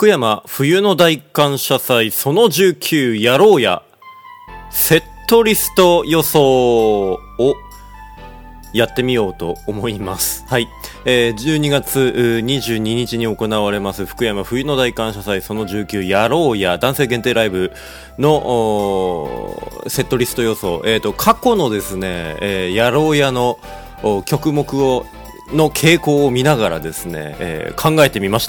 福山冬の大感謝祭その19やろうやセットリスト予想をやってみようと思います。はい、12月22日に行われます福山冬の大感謝祭その19やろうや男性限定ライブのセットリスト予想、過去のですね、やろうやの曲目の傾向を見ながらですね、考えてみました。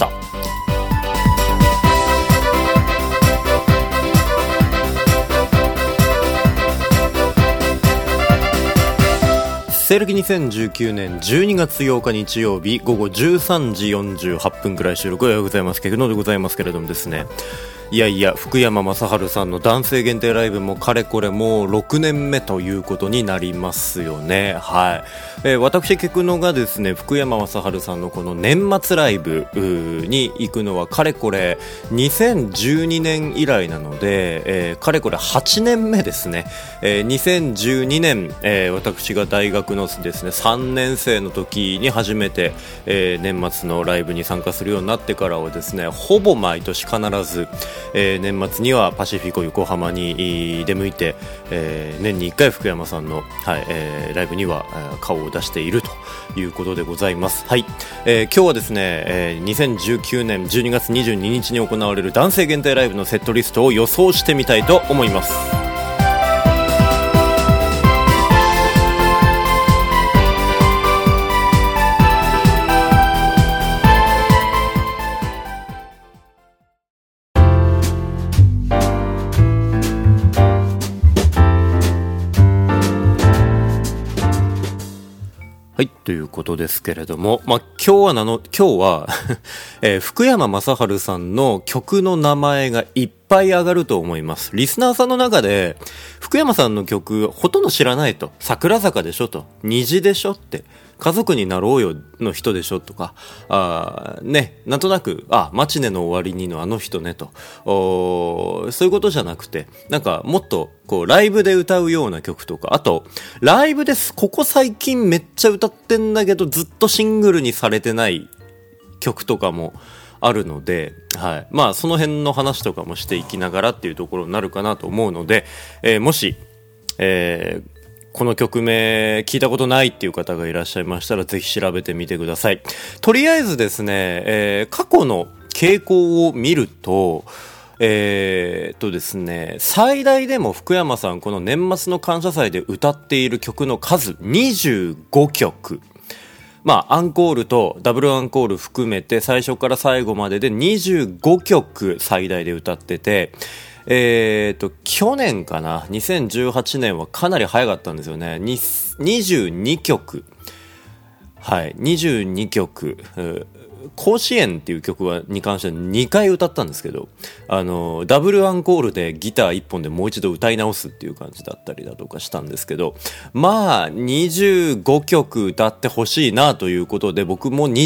西暦2019年12月8日日曜日午後13時48分くらい収録おはようございます。ケグノでございますけれどもですね、いやいや福山雅治さんの男性限定ライブもかれこれもう6年目ということになりますよね。はい、私ケグノがですね福山雅治さんのこの年末ライブに行くのはかれこれ2012年以来なので、かれこれ8年目ですね。2012年、私が大学のですね3年生の時に初めて、年末のライブに参加するようになってからはですねほぼ毎年必ず年末にはパシフィコ横浜に出向いて、年に1回福山さんの、ライブには顔を出しているということでございます。はい、今日はですね、2019年12月22日に行われる男性限定ライブのセットリストを予想してみたいと思います。はい、ということですけれども、今日は、福山雅治さんの曲の名前がいっぱい上がると思います。リスナーさんの中で、福山さんの曲ほとんど知らないと、桜坂でしょと、虹でしょって、家族になろうよの人でしょとか、なんとなく、マチネの終わりにのあの人ねと、そういうことじゃなくて、なんかもっとこうライブで歌うような曲とか、あとライブです。ここ最近めっちゃ歌ってんだけどずっとシングルにされてない曲とかもあるので、はい、その辺の話とかもしていきながらっていうところになるかなと思うので、もし、この曲名聞いたことないっていう方がいらっしゃいましたらぜひ調べてみてください。とりあえずですね、過去の傾向を見るとですね、最大でも福山さんこの年末の感謝祭で歌っている曲の数25曲、アンコールとダブルアンコール含めて最初から最後までで25曲最大で歌ってて、去年かな2018年はかなり早かったんですよね。22曲、はい、22曲、甲子園っていう曲に関しては2回歌ったんですけど、ダブルアンコールでギター1本でもう一度歌い直すっていう感じだったりだとかしたんですけど、25曲歌ってほしいなということで僕も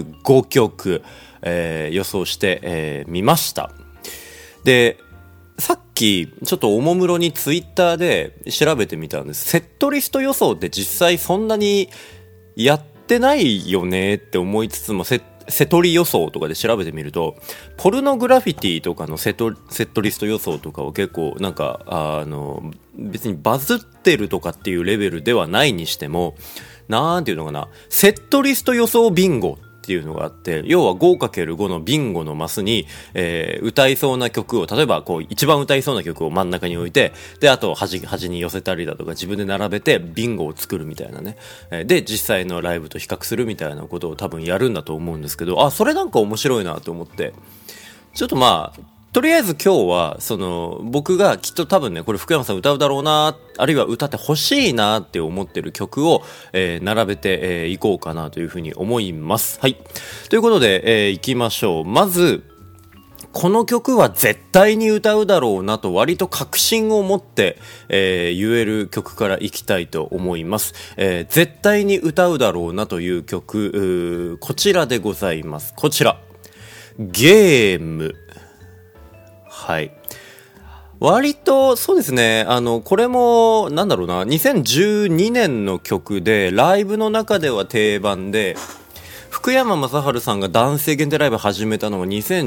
25曲、予想してみました。でさっきちょっとおもむろにツイッターで調べてみたんです。セットリスト予想って実際そんなにやってないよねって思いつつもセトリ予想とかで調べてみるとポルノグラフィティとかのセットリスト予想とかは結構なんか別にバズってるとかっていうレベルではないにしても、なんていうのかな、セットリスト予想ビンゴっていうのがあって、要は 5×5 のビンゴのマスに、歌いそうな曲を、例えばこう一番歌いそうな曲を真ん中に置いて、であと端に寄せたりだとか自分で並べてビンゴを作るみたいなね、で実際のライブと比較するみたいなことを多分やるんだと思うんですけど、それなんか面白いなと思って、ちょっととりあえず今日は僕がきっと多分ねこれ福山さん歌うだろうな、あるいは歌ってほしいなって思ってる曲を、並べていこうかなというふうに思います。はい、ということで、いきましょう。まずこの曲は絶対に歌うだろうなと割と確信を持って、言える曲からいきたいと思います。絶対に歌うだろうなという曲、こちらでございます。こちらゲーム。はい、割とそうですね、これもなんだろうな、2012年の曲でライブの中では定番で、福福山雅治さんが男性限定ライブ始めたのが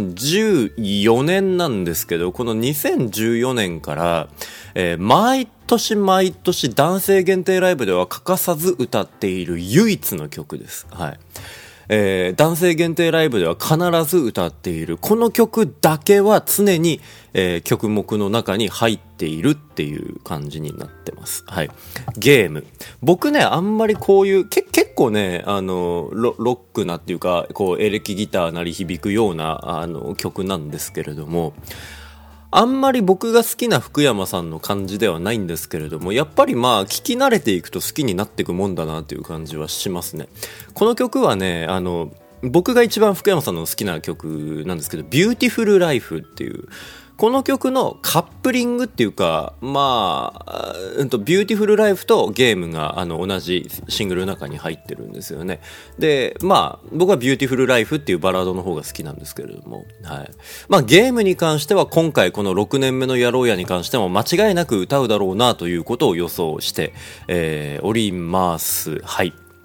2014年なんですけど、この2014年から、毎年毎年男性限定ライブでは欠かさず歌っている唯一の曲です。はい。男性限定ライブでは必ず歌っているこの曲だけは常に、曲目の中に入っているっていう感じになってます。はい。ゲーム。僕ね、あんまりこういう、結構ね、ロックなっていうか、こう、エレキギター鳴り響くような、曲なんですけれども、あんまり僕が好きな福山さんの感じではないんですけれども、やっぱりまあ聞き慣れていくと好きになっていくもんだなという感じはしますね。この曲はね、僕が一番福山さんの好きな曲なんですけど、ビューティフルライフっていう、この曲のカップリングっていうか、まあ、ビューティフルライフとゲームが同じシングルの中に入ってるんですよね。で、まあ、僕はビューティフルライフっていうバラードの方が好きなんですけれども、はい。まあ、ゲームに関しては今回この6年目のやろうやに関しても間違いなく歌うだろうなということを予想して、おります。はい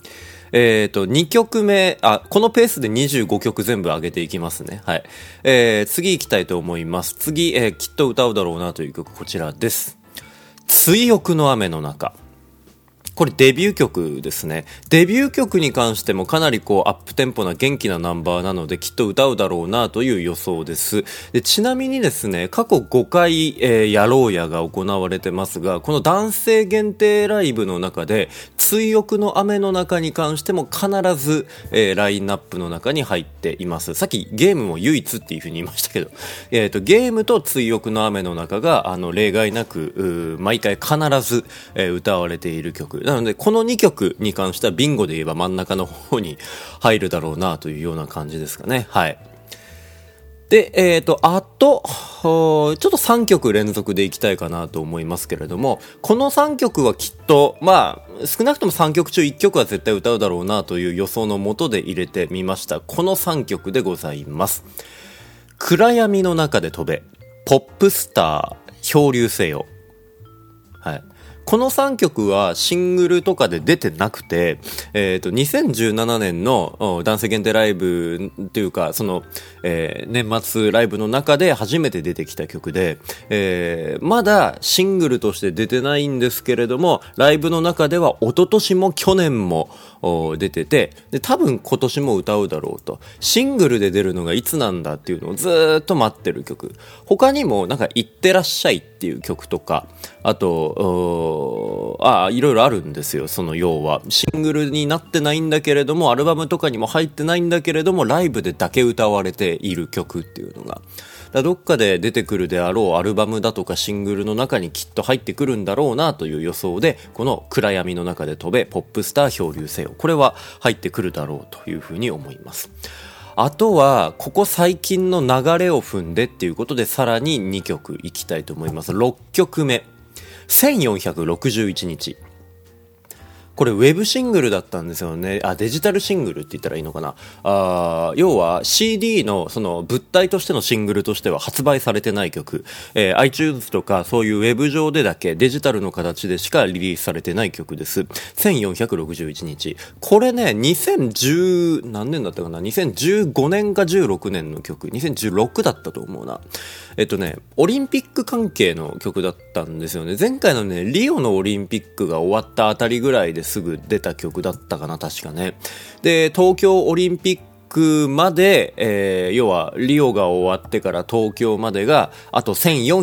。2曲目、このペースで25曲全部上げていきますね。はい。次行きたいと思います。次、きっと歌うだろうなという曲、こちらです。追憶の雨の中。これデビュー曲ですね。デビュー曲に関してもかなりこうアップテンポな元気なナンバーなのできっと歌うだろうなという予想です。で、ちなみにですね、過去5回、やろうやが行われてますが、この男性限定ライブの中で追憶の雨の中に関しても必ず、ラインナップの中に入っています。さっきゲームも唯一っていう風に言いましたけど、ゲームと追憶の雨の中が例外なく毎回必ず、歌われている曲なので、この2曲に関してはビンゴで言えば真ん中の方に入るだろうなというような感じですかね。はい。で、あと、ちょっと3曲連続でいきたいかなと思いますけれども、この3曲はきっと、まあ、少なくとも3曲中1曲は絶対歌うだろうなという予想のもとで入れてみました。この3曲でございます。暗闇の中で飛べ、ポップスター、漂流せよ。はい。この3曲はシングルとかで出てなくて、2017年の男性限定ライブというか、その、年末ライブの中で初めて出てきた曲で、まだシングルとして出てないんですけれども、ライブの中では一昨年も去年も出てて、で、多分今年も歌うだろうと。シングルで出るのがいつなんだっていうのをずーっと待ってる曲。他にもなんか行ってらっしゃいっていう曲とか、あと、いろいろあるんですよ。その要はシングルになってないんだけれども、アルバムとかにも入ってないんだけれども、ライブでだけ歌われている曲っていうのが、どっかで出てくるであろうアルバムだとかシングルの中にきっと入ってくるんだろうなという予想で、この暗闇の中で飛べ、ポップスター漂流せよ、これは入ってくるだろうというふうに思います。あとはここ最近の流れを踏んでっていうことで、さらに2曲いきたいと思います。6曲目、1461日。これウェブシングルだったんですよね。デジタルシングルって言ったらいいのかな。要は CD のその物体としてのシングルとしては発売されてない曲、iTunes とかそういうウェブ上でだけデジタルの形でしかリリースされてない曲です。1461日。これね、2010何年だったかな、2015年か16年の曲、2016だったと思うな。オリンピック関係の曲だったんですよね。前回のね、リオのオリンピックが終わったあたりぐらいですぐ出た曲だったかな、確かね。で、東京オリンピックまで、要はリオが終わってから東京までがあと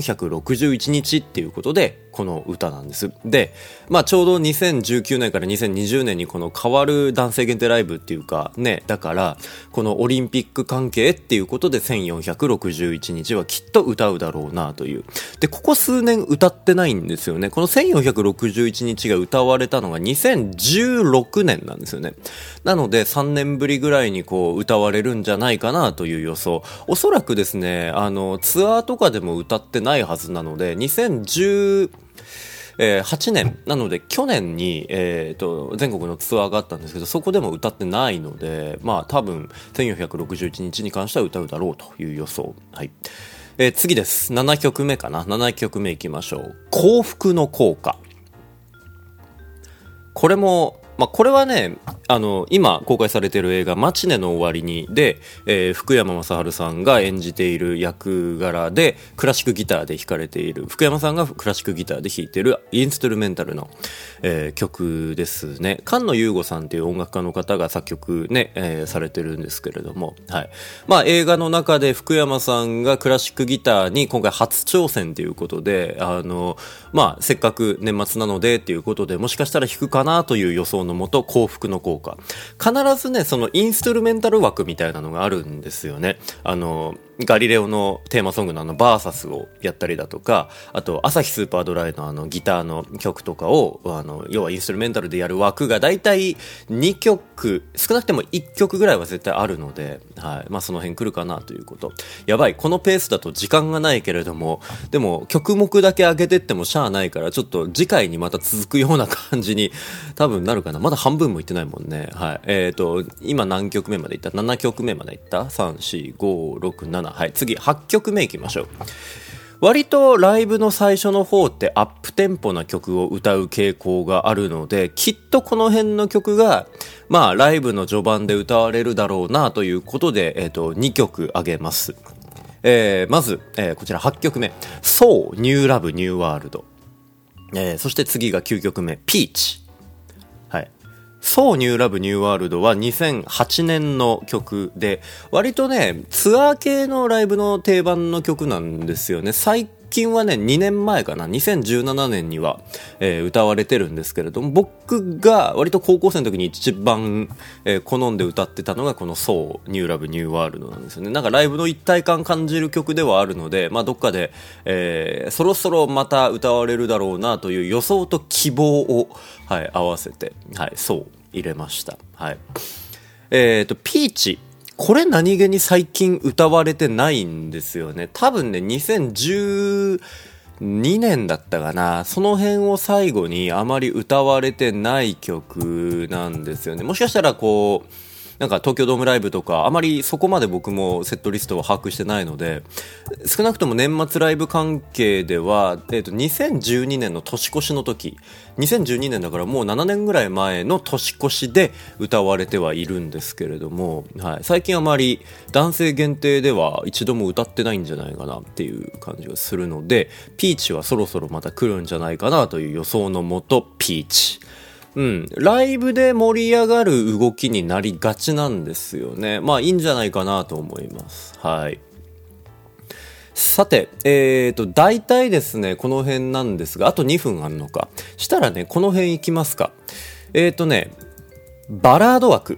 1461日っていうことで、この歌なんです。で、ちょうど2019年から2020年にこの変わる男性限定ライブっていうかね、だからこのオリンピック関係っていうことで1461日はきっと歌うだろうなという。で、ここ数年歌ってないんですよね。この1461日が歌われたのが2016年なんですよね。なので3年ぶりぐらいにこう歌われるんじゃないかなという予想。おそらくですね、ツアーとかでも歌ってないはずなので、2018年なので去年に、全国のツアーがあったんですけど、そこでも歌ってないので、多分1461日に関しては歌うだろうという予想。はい。次です。7曲目かな。7曲目いきましょう。幸福の効果。これも、これはね、 今公開されている映画マチネの終わりにで、福山雅治さんが演じている役柄でクラシックギターで弾かれている、福山さんがクラシックギターで弾いているインストゥルメンタルの、曲ですね。菅野祐吾さんという音楽家の方が作曲ね、されてるんですけれども、はい。まあ映画の中で福山さんがクラシックギターに今回初挑戦ということで、まあせっかく年末なのでっていうことで、もしかしたら弾くかなという予想のもと幸福の効果。必ずね、そのインストゥルメンタル枠みたいなのがあるんですよね。ガリレオのテーマソングのバーサスをやったりだとか、あと朝日スーパードライのギターの曲とかを要はインストゥルメンタルでやる枠がだいたい2曲、少なくても1曲ぐらいは絶対あるので、はい、まあその辺来るかなということ。やばい、このペースだと時間がないけれども、でも曲目だけ上げてってもしゃあないから、ちょっと次回にまた続くような感じに多分なるかな。まだ半分もいってないもんね。はい。今何曲目までいった ?7 曲目までいった ?3、4、5、6、7。はい、次8曲目いきましょう。割とライブの最初の方ってアップテンポな曲を歌う傾向があるので、きっとこの辺の曲がまあライブの序盤で歌われるだろうなということで、2曲あげます。まず、こちら8曲目 So New Love New World、そして次が9曲目 Peach。 はい、So New Love New World は2008年の曲で、割とねツアー系のライブの定番の曲なんですよね。最近はね2年前かな、2017年には、歌われてるんですけれども、僕が割と高校生の時に一番、好んで歌ってたのがこの So New Love New World なんですよね。なんかライブの一体感感じる曲ではあるので、まあどっかで、そろそろまた歌われるだろうなという予想と希望を、はい、合わせて、はい、そう入れました。はい。ピーチ。これ何気に最近歌われてないんですよね。多分ね、2012年だったかな。その辺を最後にあまり歌われてない曲なんですよね。もしかしたらこう、なんか東京ドームライブとかあまりそこまで僕もセットリストを把握してないので、少なくとも年末ライブ関係では、2012年の年越しの時、2012年だからもう7年ぐらい前の年越しで歌われてはいるんですけれども、はい、最近あまり男性限定では一度も歌ってないんじゃないかなっていう感じがするので、ピーチはそろそろまた来るんじゃないかなという予想のもと、ピーチ。うん、ライブで盛り上がる動きになりがちなんですよね。まあいいんじゃないかなと思います。はい。さて、大体ですね、この辺なんですが、あと2分あるのか。したらね、この辺行きますか。バラード枠。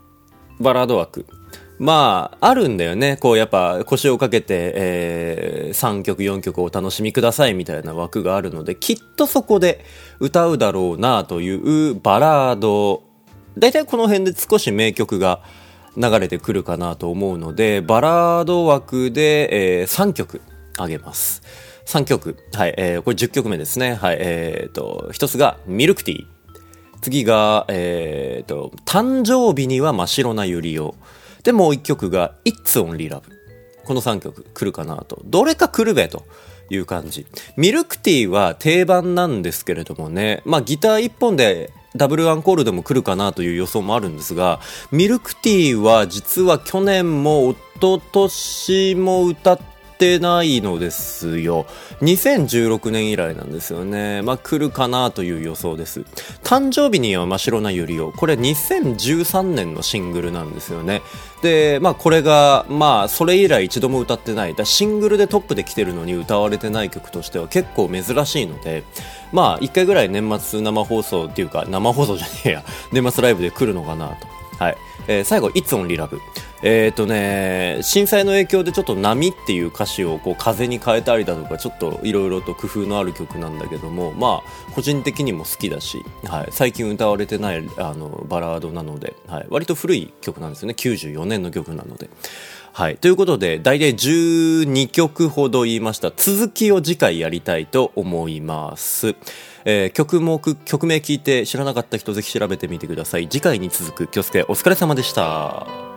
まあ、あるんだよね。こう、やっぱ、腰をかけて、3曲、4曲お楽しみくださいみたいな枠があるので、きっとそこで歌うだろうなというバラード。だいたいこの辺で少し名曲が流れてくるかなと思うので、バラード枠で、3曲あげます。3曲。はい。これ10曲目ですね。はい。一つが、ミルクティー。次が、誕生日には真っ白なユリを。で、もう一曲が It's Only Love。この3曲来るかなと。どれか来るべという感じ。ミルクティーは定番なんですけれどもね。まあギター1本でダブルアンコールでも来るかなという予想もあるんですが、ミルクティーは実は去年も一昨年も歌ってないのですよ。2016年以来なんですよね。まあ来るかなという予想です。誕生日には真っ白なユリを。これ2013年のシングルなんですよね。で、まあこれが、まあそれ以来一度も歌ってない。シングルでトップで来てるのに歌われてない曲としては結構珍しいので、まあ一回ぐらい年末生放送っていうか、生放送じゃねえや、年末ライブで来るのかなと。はい。最後、It's Only Love。震災の影響でちょっと波っていう歌詞をこう風に変えたりだとか、ちょっといろいろと工夫のある曲なんだけども、まあ個人的にも好きだし、はい、最近歌われてないバラードなので、はい、割と古い曲なんですよね。94年の曲なので。はい。ということで、大体12曲ほど言いました。続きを次回やりたいと思います。曲名聞いて知らなかった人ぜひ調べてみてください。次回に続く。京介お疲れ様でした。